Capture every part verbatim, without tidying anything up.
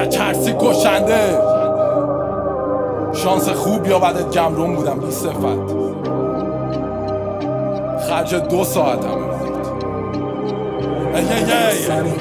چرسی کشنده. شانس خوب یا بدت گمرون بودم بی صفت، خرج دو ساعت هم بود. ای ای ای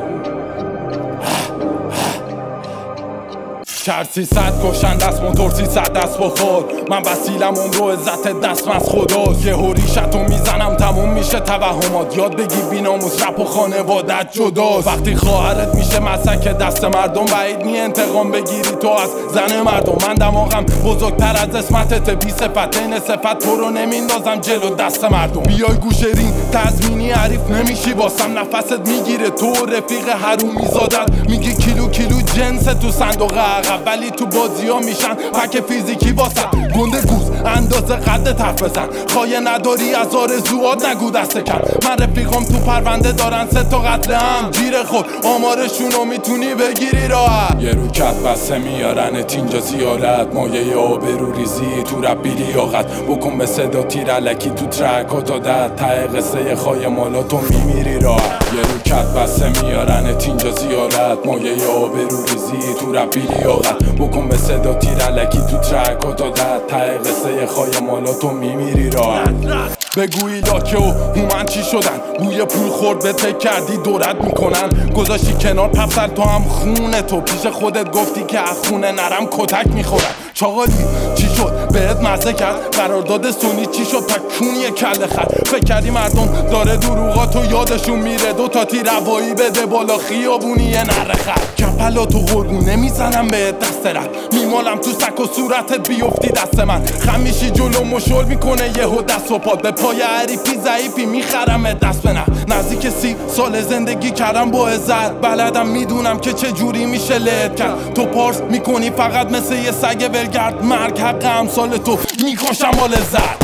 چرسی صد کشنده است، موتور سیصد دست بخور. من وسیلم عمر و عزت دست از خداست. یه هوریشتو میزنم تموم میشه توهمات. یاد بگی بیناموس رپ و خانوادت جداست. وقتی خواهرت میشه مسک دست مردم، بعید نی انتقام بگیری تو از زن مردم. من دماغم بزرگتر از اسمتت بی صفت، این صفت تو رو نمیندازم جلو دست مردم. بیای گوشه رین تضمینی حریف نمیشی واسم، نفست میگیره تو رفیق حرومی زادت. میگی کیلو کیلو جنس تو صندوق عقب، ولی تو بازی ها میشن پک فیزیکی واسه. گنده گوز اندازه قد حرف بزن، خواهی نداری از آرزوات نگو دست کم. من رفیقام تو پرونده دارن سه تا قتل هم، جیر خود آمارشونو میتونی بگیری راحت. یه روکت بسته میارنت اینجا زیارت، مایه آبرو ریزی تو رپ بی لیاقت. بکن به صدا تیر علکی تو ترکات عادت، ته قصه خواهی مالاتو میمیری راحت. یه روکت بسته میارنت اینجا زیارت، مایه آبرو ریزی تو رپ بی لیاقت. بکن به صدا تیر علکی تو ترکات عادت، ته قصه خواهی مالاتو میمیری راحت. بگویی لاکه و هومن چی شدن، بوی پول خورد به تک کردی دورت میکنن. گذاشتی کنار پفسر تو هم خونه تو، پیش خودت گفتی که از خونه نرم کتک میخورن. چاقالی چی شد بهت مزه کرد، قرارداد سونی چی شد تکونی کله خط. فکر کردی مردم داره دروغاتو یادشون میره، دو تا تیر هوایی بده بالا خیابونی یه نره خط. کپلاتو قربون نمیزنم به دست رد، میمالم تو سک و صورتت بیفتی دست من. خم میشی جلو مشول میکنه یهو دست و پاد، به پای حریفی ضعیفی میخرم دست به نه. نزدیک سی سال زندگی کردم با عزت، بلدم میدونم که چه جوری میشه لهت کرد. تو پارس میکنی فقط مثل یه سگ ولگرد، مرگ حق امثال تو میکشم با لذت.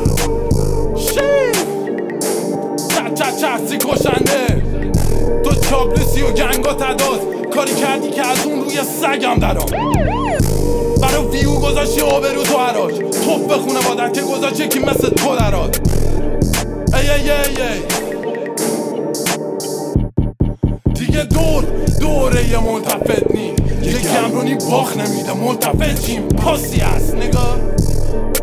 چر چر چرسی کشنده، تو چابلوسی و گنگا تداز، کاری کردی که از اون روی سگم درام. برای ویو گذاشتی آبرو تو حراج، توف بخونه بادن که گذاشت یکی مثل تو درات. ای ای ای ای دیگه دور دوره یه ملتفت نی، یه گمرونی باخ نمیده ملتفت چیم پاسی هست نگاه.